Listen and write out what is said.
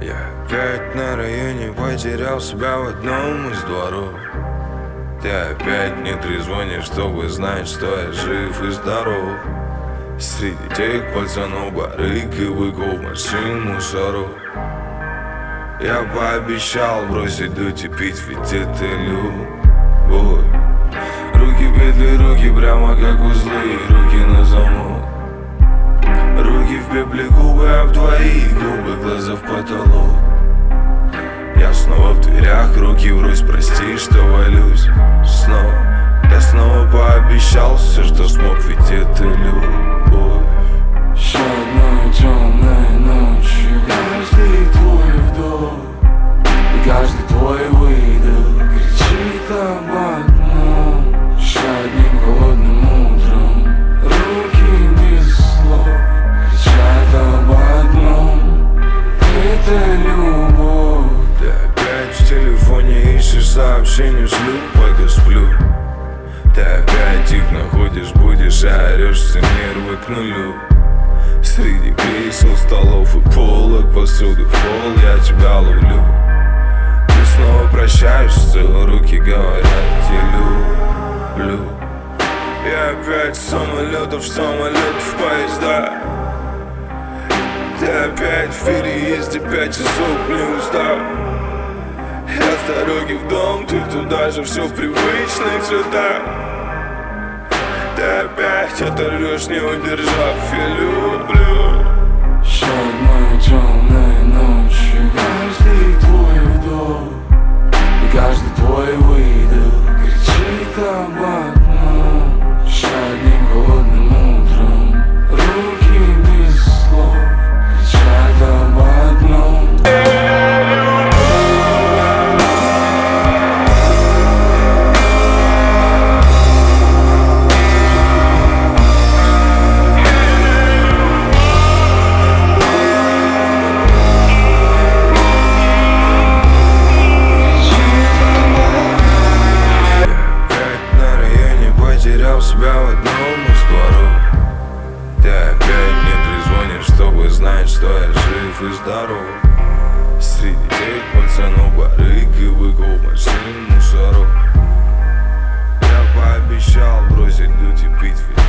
Я опять на районе потерял себя в одном из дворов. Ты опять не трезвонишь, чтобы знать, что я жив и здоров. Среди тех пацанов барыг и быков, машин, мусоров. Я пообещал бросить дуть и пить, ведь это любовь. Руки петли, руки прямо как узлы, руки на замок. Руки в пепле, губы об твои губы, глаза в потолок. Я снова в дверях, руки врозь, прости, что валюсь снова. Я снова пообещал все, что смог, ведь это любовь. Еще одной темной ночью каждый твой вдох и каждый твой выдох кричит об одном. Еще одним холодным утром руки без слов кричат об одном. Это любовь. Ты опять в телефоне ищешь сообщения, шлю, пока сплю. Ты опять их находишь, будешь, а орешь, все нервы к нулю. Среди кресел, столов и полок, посуды в пол я тебя ловлю. Ты снова прощаешься, руки говорят, я люблю. Я опять с самолетов, в поезда. Ты опять в переезде, 5 часов не устал. Я с дороги в дом, ты туда же, все в привычных цветах. Ты опять оторвешь, не удержав, я люблю. Еще одной темной ночью каждый твой вдох и каждый твой выдох кричит об одном. Еще одним холодным утром руки без слов кричат об одном. Потерял себя в одном из дворов. Ты опять не трезвонишь, чтобы знать, что я жив и здоров. Среди тех пацанов барыг и быков, машин, мусоров. Я пообещал бросить дуть и пить, ведь